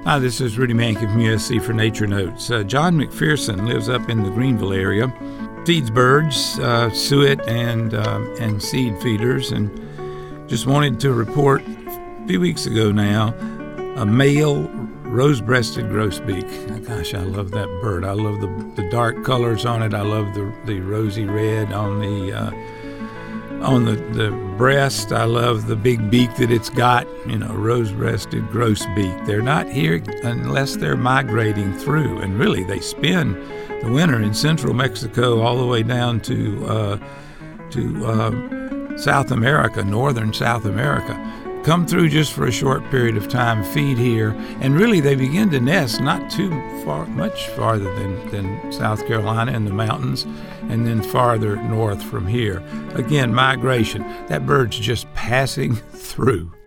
Hi, this is Rudy Mankey from USC for Nature Notes. John McPherson lives up in the Greenville area, feeds birds, suet and seed feeders, and just wanted to report a few weeks ago now a male rose-breasted grosbeak. Gosh, I love that bird. I love the dark colors on it. I love the rosy red on the breast. I love the big beak that it's got, rose-breasted grosbeak. They're not here unless they're migrating through, and really they spend the winter in central Mexico all the way down to South America, northern South America. Come through just for a short period of time, feed here, and really they begin to nest not too far, much farther than South Carolina in the mountains, and then farther north from here. Again, migration. That bird's just passing through.